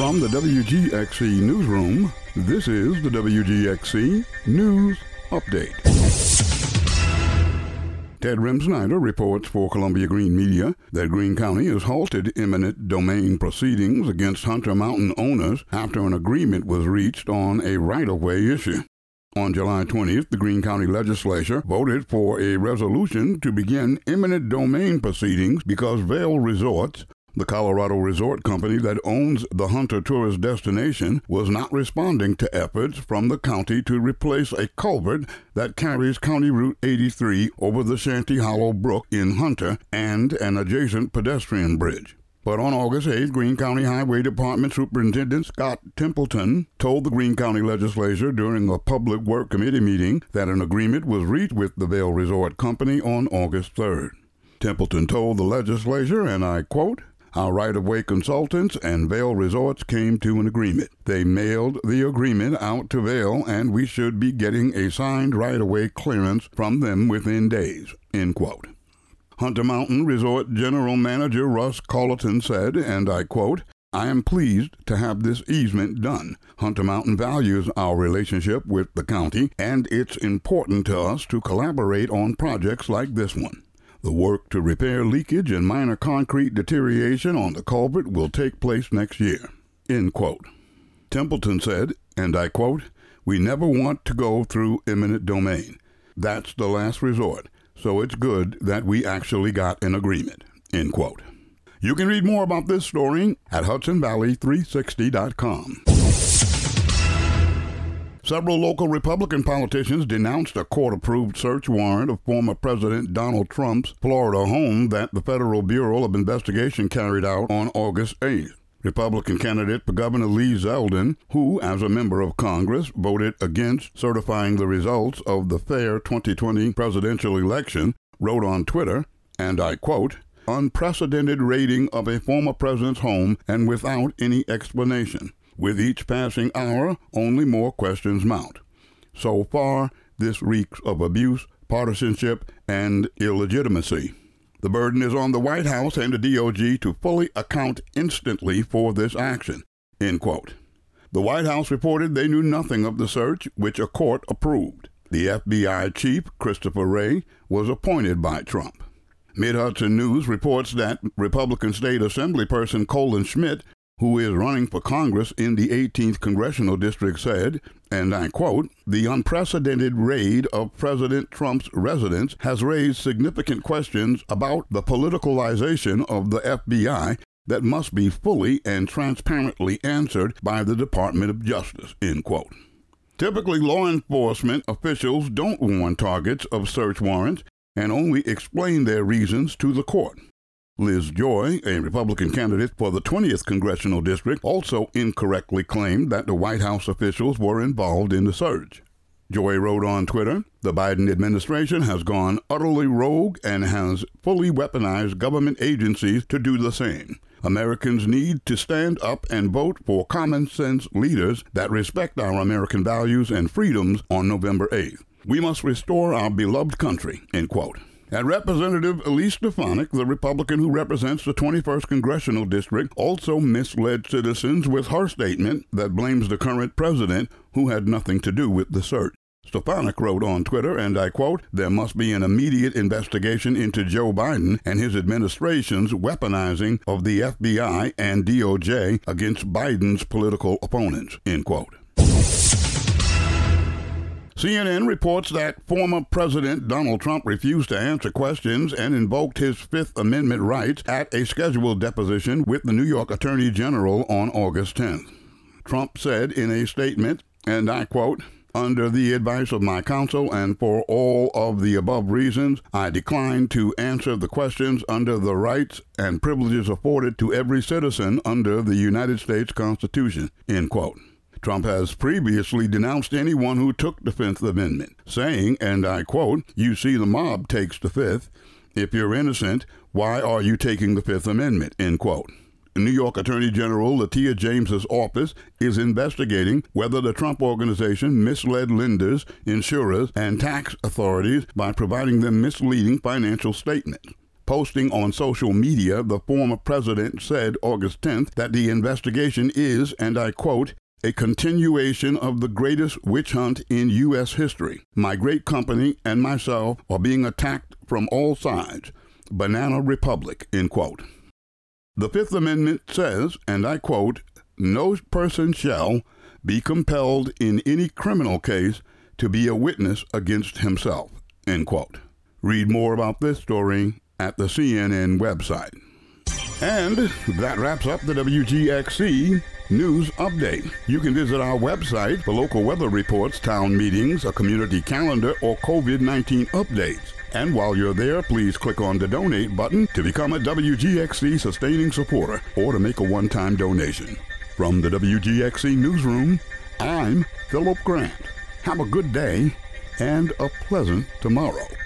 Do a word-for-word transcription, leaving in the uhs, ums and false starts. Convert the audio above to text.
From the W G X C newsroom, this is the W G X C News Update. Ted Rimsnyder reports for Columbia Green Media that Greene County has halted eminent domain proceedings against Hunter Mountain owners after an agreement was reached on a right-of-way issue. On July twentieth, the Greene County Legislature voted for a resolution to begin eminent domain proceedings because Vail Resorts, the Colorado resort company that owns the Hunter tourist destination, was not responding to efforts from the county to replace a culvert that carries County Route eighty-three over the Shanty Hollow Brook in Hunter and an adjacent pedestrian bridge. But on August eighth, Greene County Highway Department Superintendent Scott Templeton told the Greene County Legislature during a Public Work Committee meeting that an agreement was reached with the Vail Resort Company on August third. Templeton told the legislature, and I quote, "Our right-of-way consultants and Vail Resorts came to an agreement. They mailed the agreement out to Vail, and we should be getting a signed right-of-way clearance from them within days," end quote. Hunter Mountain Resort General Manager Russ Colleton said, and I quote, "I am pleased to have this easement done. Hunter Mountain values our relationship with the county, and it's important to us to collaborate on projects like this one. The work to repair leakage and minor concrete deterioration on the culvert will take place next year," end quote. Templeton said, and I quote, "We never want to go through eminent domain. That's the last resort, so it's good that we actually got an agreement," end quote. You can read more about this story at Hudson Valley three sixty dot com. Several local Republican politicians denounced a court-approved search warrant of former President Donald Trump's Florida home that the Federal Bureau of Investigation carried out on August eighth. Republican candidate for Governor Lee Zeldin, who, as a member of Congress, voted against certifying the results of the fair twenty twenty presidential election, wrote on Twitter, and I quote, "Unprecedented raiding of a former president's home and without any explanation. With each passing hour, only more questions mount. So far, this reeks of abuse, partisanship, and illegitimacy. The burden is on the White House and the D O J to fully account instantly for this action," end quote. The White House reported they knew nothing of the search, which a court approved. The F B I chief, Christopher Wray, was appointed by Trump. Mid-Hudson News reports that Republican State Assemblyperson Colin Schmidt, who is running for Congress in the eighteenth Congressional District, said, and I quote, "The unprecedented raid of President Trump's residence has raised significant questions about the politicalization of the F B I that must be fully and transparently answered by the Department of Justice," end quote. Typically, law enforcement officials don't warn targets of search warrants and only explain their reasons to the court. Liz Joy, a Republican candidate for the twentieth Congressional District, also incorrectly claimed that the White House officials were involved in the search. Joy wrote on Twitter, "The Biden administration has gone utterly rogue and has fully weaponized government agencies to do the same. Americans need to stand up and vote for common-sense leaders that respect our American values and freedoms on November eighth. We must restore our beloved country," end quote. And Representative Elise Stefanik, the Republican who represents the twenty-first Congressional District, also misled citizens with her statement that blames the current president, who had nothing to do with the search. Stefanik wrote on Twitter, and I quote, "There must be an immediate investigation into Joe Biden and his administration's weaponizing of the F B I and D O J against Biden's political opponents," end quote. C N N reports that former President Donald Trump refused to answer questions and invoked his Fifth Amendment rights at a scheduled deposition with the New York Attorney General on August tenth. Trump said in a statement, and I quote, "Under the advice of my counsel and for all of the above reasons, I decline to answer the questions under the rights and privileges afforded to every citizen under the United States Constitution," end quote. Trump has previously denounced anyone who took the Fifth Amendment, saying, and I quote, "You see the mob takes the Fifth. If you're innocent, why are you taking the Fifth Amendment?" end quote. New York Attorney General Letitia James's office is investigating whether the Trump Organization misled lenders, insurers, and tax authorities by providing them misleading financial statements. Posting on social media, the former president said August tenth that the investigation is, and I quote, a continuation of the greatest witch hunt in U S history. My great company and myself are being attacked from all sides. Banana Republic, end quote. The Fifth Amendment says, and I quote, no person shall be compelled in any criminal case to be a witness against himself, end quote. Read more about this story at the C N N website. And that wraps up the W G X C News Update. You can visit our website for local weather reports, town meetings, a community calendar, or COVID nineteen updates. And while you're there, please click on the donate button to become a W G X C sustaining supporter or to make a one-time donation. From the W G X C Newsroom, I'm Philip Grant. Have a good day and a pleasant tomorrow.